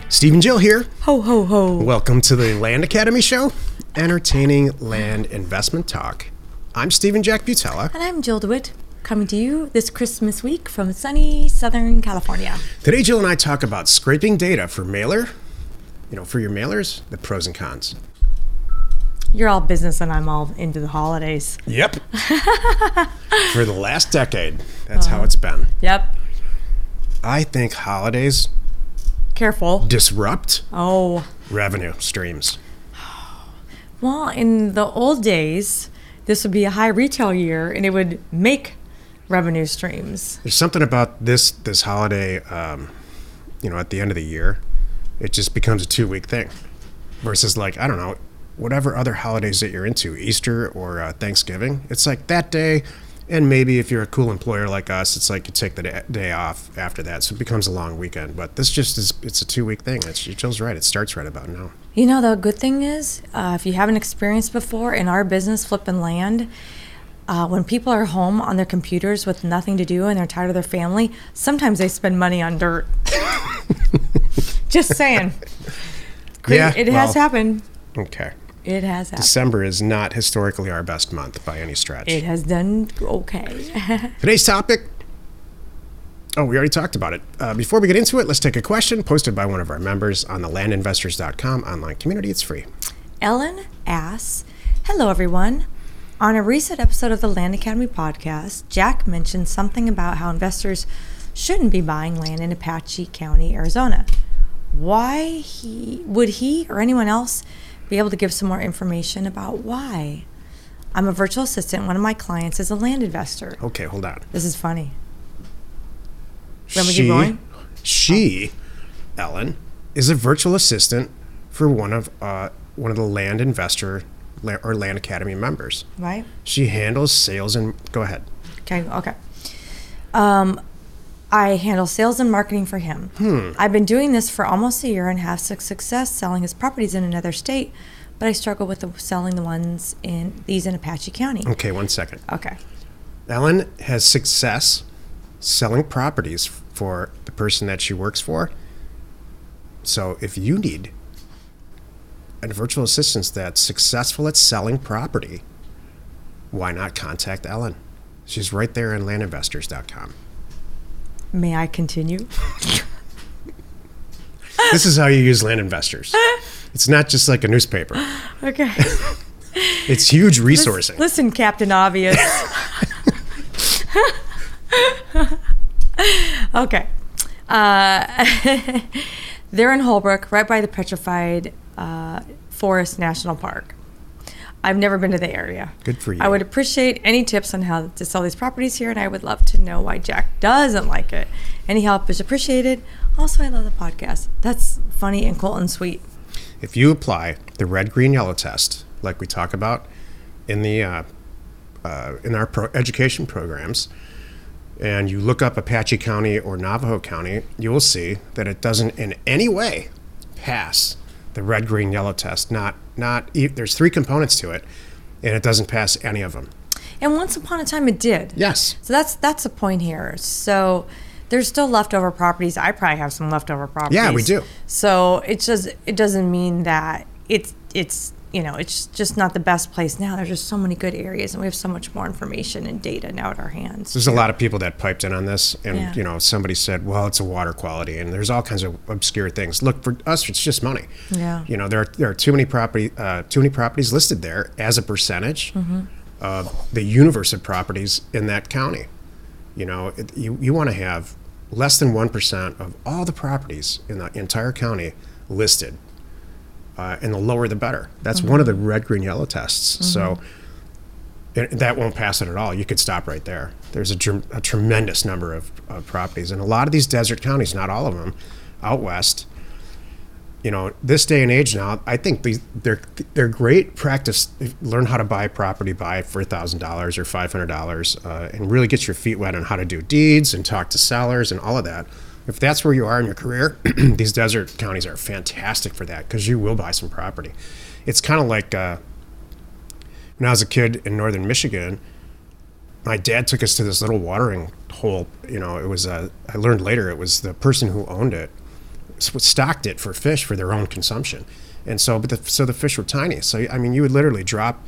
Steve and Jill here. Ho, ho, ho. Welcome to the Land Academy Show, entertaining land investment talk. I'm Stephen Jack Butella. And I'm Jill DeWitt, coming to you this Christmas week from sunny Southern California. Today, Jill and I talk about scraping data for mailer. For your mailers, the pros and cons. You're all business and I'm all into the holidays. Yep. For the last decade, that's how it's been. Yep. I think holidays Careful. disrupt revenue streams. Well, in the old days, this would be a high retail year and it would make revenue streams. There's something about this holiday, at the end of the year, it just becomes a 2-week thing versus whatever other holidays that you're into, Easter or Thanksgiving. It's like that day, and maybe if you're a cool employer like us, it's like you take the day off after that, so it becomes a long weekend. But this just is, it's a 2-week thing. Jill's right. It starts right about now. The good thing is, if you haven't experienced before, in our business, flipping land, when people are home on their computers with nothing to do and they're tired of their family, sometimes they spend money on dirt. Just saying. Yeah, it has happened. Okay. It has happened. December is not historically our best month by any stretch. It has done okay. Today's topic, we already talked about it. Before we get into it, let's take a question posted by one of our members on the landinvestors.com online community. It's free. Ellen asks, hello, everyone. On a recent episode of the Land Academy podcast, Jack mentioned something about how investors shouldn't be buying land in Apache County, Arizona. Would he or anyone else be able to give some more information about why? I'm a virtual assistant. One of my clients is a land investor. Okay, hold on. This is funny. Let me keep going. Ellen, is a virtual assistant for one of the land investor or Land Academy members. Right. She handles sales and go ahead. Okay. I handle sales and marketing for him. I've been doing this for almost a year and have success selling his properties in another state, but I struggle with selling the ones in Apache County. Okay, 1 second. Okay. Ellen has success selling properties for the person that she works for. So if you need a virtual assistant that's successful at selling property, why not contact Ellen? She's right there on landinvestors.com. May I continue? This is how you use Land Investors. It's not just like a newspaper. Okay. It's huge resourcing. Listen, Captain Obvious. Okay. They're in Holbrook, right by the Petrified Forest National Park. I've never been to the area. Good for you. I would appreciate any tips on how to sell these properties here, and I would love to know why Jack doesn't like it. Any help is appreciated. Also, I love the podcast. That's funny and cool and sweet. If you apply the red, green, yellow test, like we talk about in the in our education programs, and you look up Apache County or Navajo County, you will see that it doesn't in any way pass the red, green, yellow test. There's 3 components to it, and it doesn't pass any of them. And once upon a time, it did. Yes. So that's the point here. So there's still leftover properties. I probably have some leftover properties. Yeah, we do. So it doesn't mean that it's just not the best place now. There's just so many good areas, and we have so much more information and data now at our hands. There's a lot of people that piped in on this, and somebody said, well, it's a water quality, and there's all kinds of obscure things. Look, for us, it's just money. Yeah. There are too many properties listed there as a percentage of the universe of properties in that county. You want to have less than 1% of all the properties in the entire county listed. And the lower the better. That's one of the red, green, yellow tests. So that won't pass it at all. You could stop right there. There's a tremendous number of properties. And a lot of these desert counties, not all of them, out west, this day and age now, I think they're great practice. Learn how to buy property, buy for $1,000 or $500, and really get your feet wet on how to do deeds and talk to sellers and all of that. If that's where you are in your career, these desert counties are fantastic for that because you will buy some property. It's kind of like when I was a kid in northern Michigan, my dad took us to this little watering hole. It was I learned later it was the person who owned it stocked it for fish for their own consumption. And so, so the fish were tiny. So, I mean, you would literally drop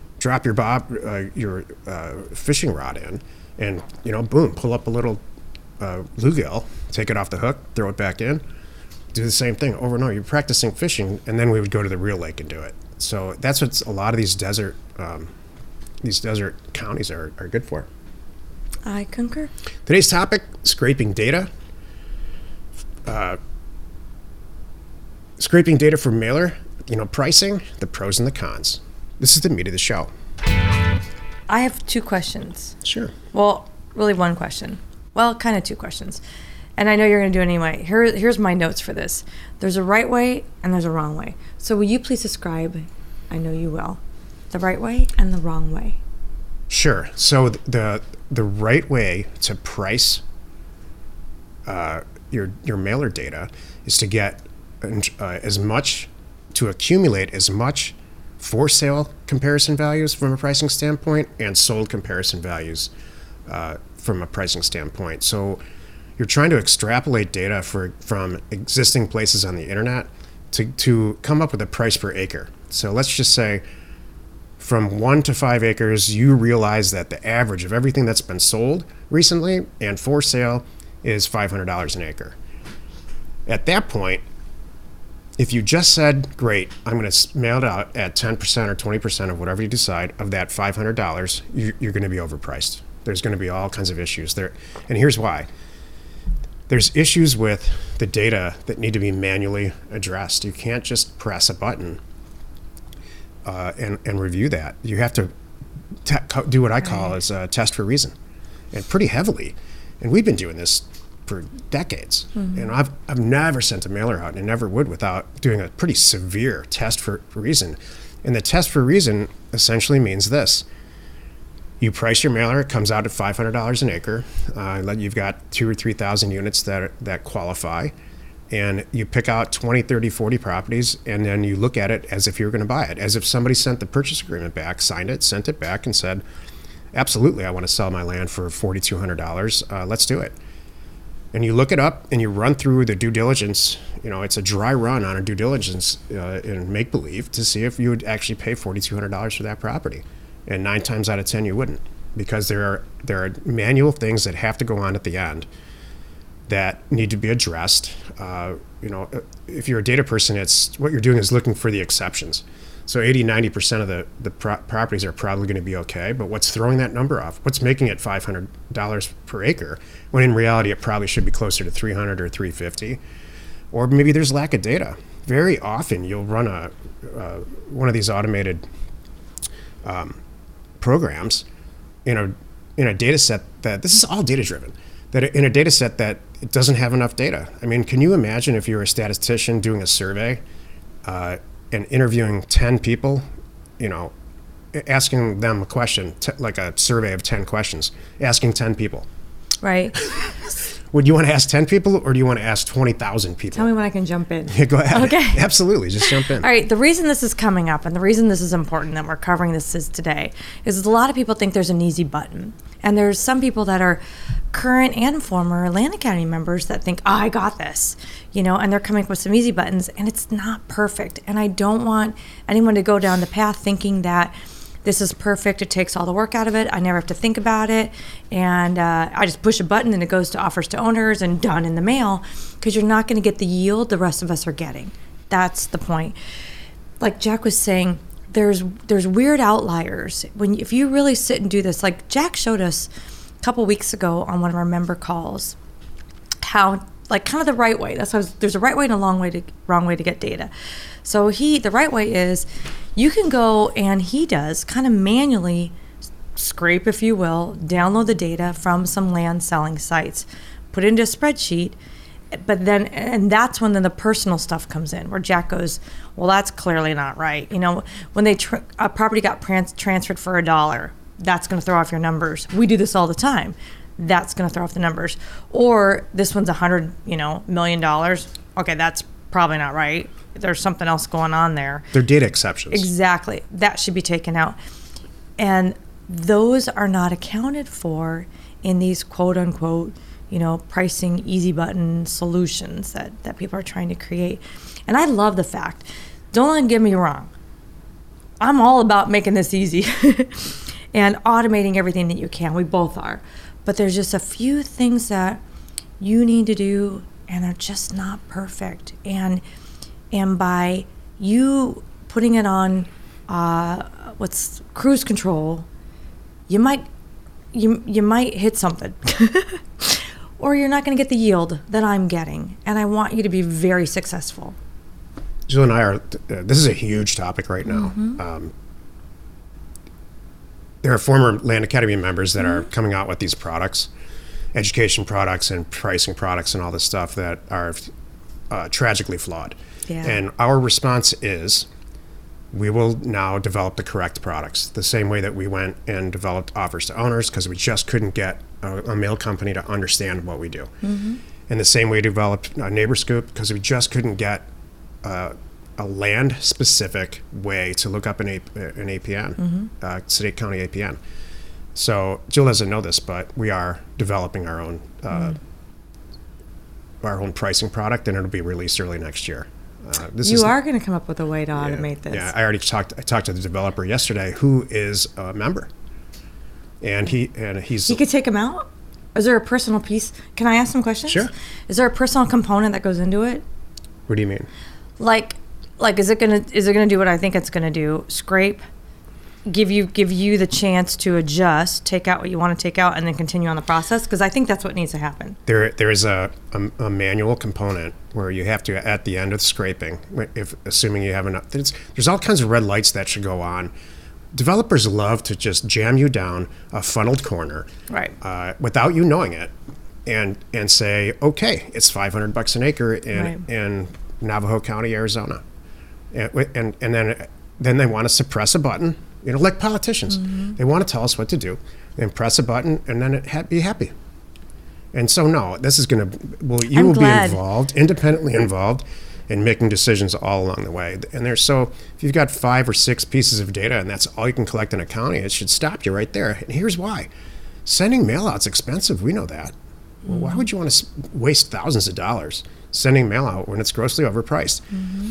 your fishing rod in and, boom, pull up a little bluegill, take it off the hook, throw it back in, do the same thing over and over. You're practicing fishing, and then we would go to the real lake and do it. So that's what a lot of these desert counties are good for. I concur. Today's topic, scraping data. Scraping data for mailer, pricing, the pros and the cons. This is the meat of the show. I have 2 questions. Sure. Well, really 1 question. Well, kind of 2 questions. And I know you're going to do it anyway. Here's my notes for this. There's a right way and there's a wrong way. So will you please describe, I know you will, the right way and the wrong way? Sure. So the right way to price your mailer data is to get to accumulate as much for sale comparison values from a pricing standpoint and sold comparison values from a pricing standpoint. So you're trying to extrapolate data from existing places on the internet to come up with a price per acre. So let's just say from 1 to 5 acres, you realize that the average of everything that's been sold recently and for sale is $500 an acre. At that point, if you just said, great, I'm going to mail it out at 10% or 20% of whatever you decide of that $500, you're going to be overpriced. There's going to be all kinds of issues there. And here's why. There's issues with the data that need to be manually addressed. You can't just press a button and review that. You have to do what I call as a test for reason, and pretty heavily. And we've been doing this for decades. Mm-hmm. And I've never sent a mailer out, and never would, without doing a pretty severe test for reason. And the test for reason essentially means this. You price your mailer, it comes out at $500 an acre. You've got 2,000 or 3,000 units that qualify. And you pick out 20, 30, 40 properties, and then you look at it as if you were going to buy it, as if somebody sent the purchase agreement back, signed it, sent it back, and said, absolutely, I want to sell my land for $4,200. Let's do it. And you look it up, and you run through the due diligence. It's a dry run on a due diligence in make-believe to see if you would actually pay $4,200 for that property. And 9 times out of 10, you wouldn't, because there are manual things that have to go on at the end that need to be addressed. If you're a data person, what you're doing is looking for the exceptions. So 80-90% of the properties are probably going to be okay, but what's throwing that number off? What's making it $500 per acre, when in reality it probably should be closer to $300 or $350? Or maybe there's lack of data. Very often you'll run one of these automated programs in a data set that, this is all data driven, that in a data set that it doesn't have enough data. I mean, can you imagine if you were a statistician doing a survey and interviewing 10 people, asking them a question, like a survey of 10 questions, asking 10 people. Right. Would you want to ask 10 people, or do you want to ask 20,000 people? Tell me when I can jump in. Yeah, go ahead. Okay. Absolutely. Just jump in. All right. The reason this is coming up and the reason this is important that we're covering this today is a lot of people think there's an easy button. And there's some people that are current and former Land Academy members that think, I got this, and they're coming up with some easy buttons, and it's not perfect. And I don't want anyone to go down the path thinking that this is perfect. It takes all the work out of it. I never have to think about it. And I just push a button and it goes to offers to owners and done in the mail, because you're not going to get the yield the rest of us are getting. That's the point. Like Jack was saying, there's weird outliers. If you really sit and do this, like Jack showed us a couple weeks ago on one of our member calls, how like kind of the right way. That's how there's a right way and a wrong way to get data. So the right way is you can go, and he does kind of manually scrape, if you will, download the data from some land selling sites, put it into a spreadsheet, and that's when the personal stuff comes in, where Jack goes, well, that's clearly not right. When a property got transferred for $1, that's going to throw off your numbers. We do this all the time. That's going to throw off the numbers. Or this one's $100 million. Okay, that's probably not right. There's something else going on there. They're data exceptions. Exactly. That should be taken out. And those are not accounted for in these quote unquote, pricing easy button solutions that people are trying to create. And I love the fact, don't get me wrong, I'm all about making this easy and automating everything that you can. We both are. But there's just a few things that you need to do, and they're just not perfect. And by you putting it on what's cruise control, you might hit something. Or you're not going to get the yield that I'm getting. And I want you to be very successful. Jill and I are, this is a huge topic right now. There are former Land Academy members that are coming out with these products, education products and pricing products and all this stuff that are tragically flawed. Yeah. And our response is, we will now develop the correct products, the same way that we went and developed offers to owners because we just couldn't get a mail company to understand what we do. And the same way we developed Neighbor Scoop because we just couldn't get a land-specific way to look up an APN, state county APN. So Jill doesn't know this, but we are developing our own pricing product, and it'll be released early next year. You are going to come up with a way to automate this. Yeah, I talked to the developer yesterday, who is a member, and he's. You could take them out. Is there a personal piece? Can I ask some questions? Sure. Is there a personal component that goes into it? What do you mean? Like is it gonna do what I think it's gonna do? Scrape, give you the chance to adjust, take out what you want to take out, and then continue on the process? Because I think that's what needs to happen. There is a manual component where you have to, at the end of scraping, if assuming you have enough. There's all kinds of red lights that should go on. Developers love to just jam you down a funneled corner, right? Without you knowing it, and say, okay, it's $500 an acre in Navajo County, Arizona, and then they want to suppress a button, like politicians. They want to tell us what to do, and press a button, and then be happy. And so no, this is going to. Well, you will be involved, independently involved, in making decisions all along the way. And if you've got 5 or 6 pieces of data, and that's all you can collect in a county, it should stop you right there. And here's why: sending mail out's expensive. We know that. Well, why would you want to waste thousands of dollars sending mail out when it's grossly overpriced?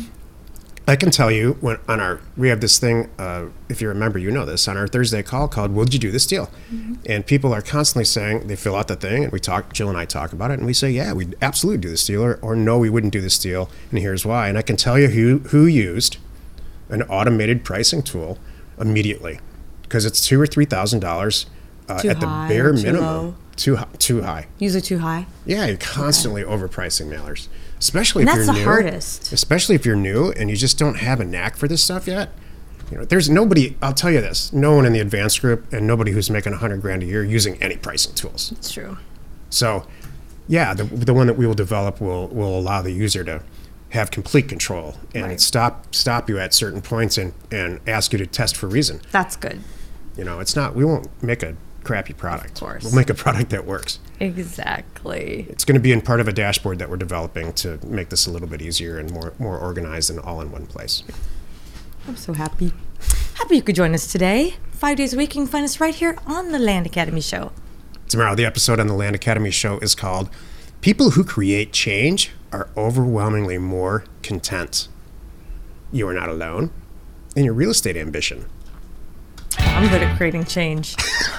I can tell you, we have this thing, if you remember, you know this, on our Thursday call called "Would You Do This Deal?" And people are constantly saying, they fill out the thing, and Jill and I talk about it, and we say, yeah, we'd absolutely do this deal, or no, we wouldn't do this deal, and here's why. And I can tell you who used an automated pricing tool immediately, because it's $2,000 or $3,000 at the bare minimum. Too high. Usually too high? Yeah, you're constantly overpricing mailers. Especially if you're new. That's the hardest. Especially if you're new and you just don't have a knack for this stuff yet. There's nobody, I'll tell you this, no one in the advanced group and nobody who's making $100,000 a year using any pricing tools. It's true. So, yeah, the one that we will develop will allow the user to have complete control and stop you at certain points and ask you to test for reason. That's good. It's not, we won't make a crappy product. Of course. We'll make a product that works. Exactly. It's going to be in part of a dashboard that we're developing to make this a little bit easier and more organized and all in one place. I'm so happy. Happy you could join us today. 5 days a week, you can find us right here on the Land Academy Show. Tomorrow, the episode on the Land Academy Show is called "People Who Create Change Are Overwhelmingly More Content." You are not alone in your real estate ambition. I'm good at creating change.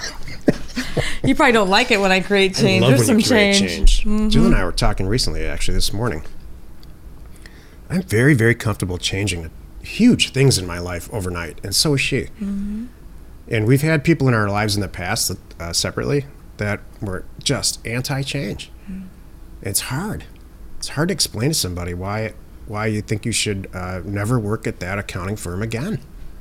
You probably don't like it when I create change. There's some change. Jill and I were talking recently, actually, this morning. I'm very, very comfortable changing huge things in my life overnight, and so is she. And we've had people in our lives in the past, separately, that were just anti-change. It's hard. It's hard to explain to somebody why you think you should never work at that accounting firm again.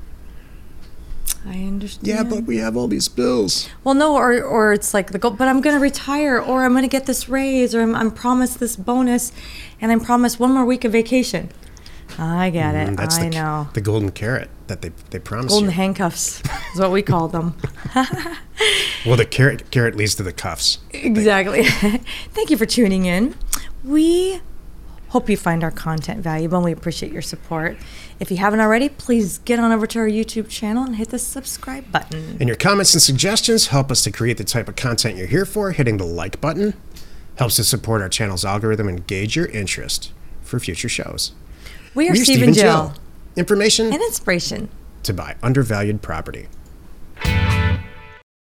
I understand. Yeah, but we have all these bills. Well, no, or it's like the goal, but I'm going to retire, or I'm going to get this raise, or I'm promised this bonus, and I'm promised 1 more week of vacation. I get it. That's I know. The golden carrot that they promise golden you. handcuffs is what we call them. Well, the carrot leads to the cuffs. Exactly. Thank you for tuning in. We hope you find our content valuable, and we appreciate your support. If you haven't already, please get on over to our YouTube channel and hit the subscribe button. And your comments and suggestions help us to create the type of content you're here for. Hitting the like button Helps to support our channel's algorithm and gauge your interest for future shows. We are We're Steve and Jill. Information And inspiration to buy undervalued property.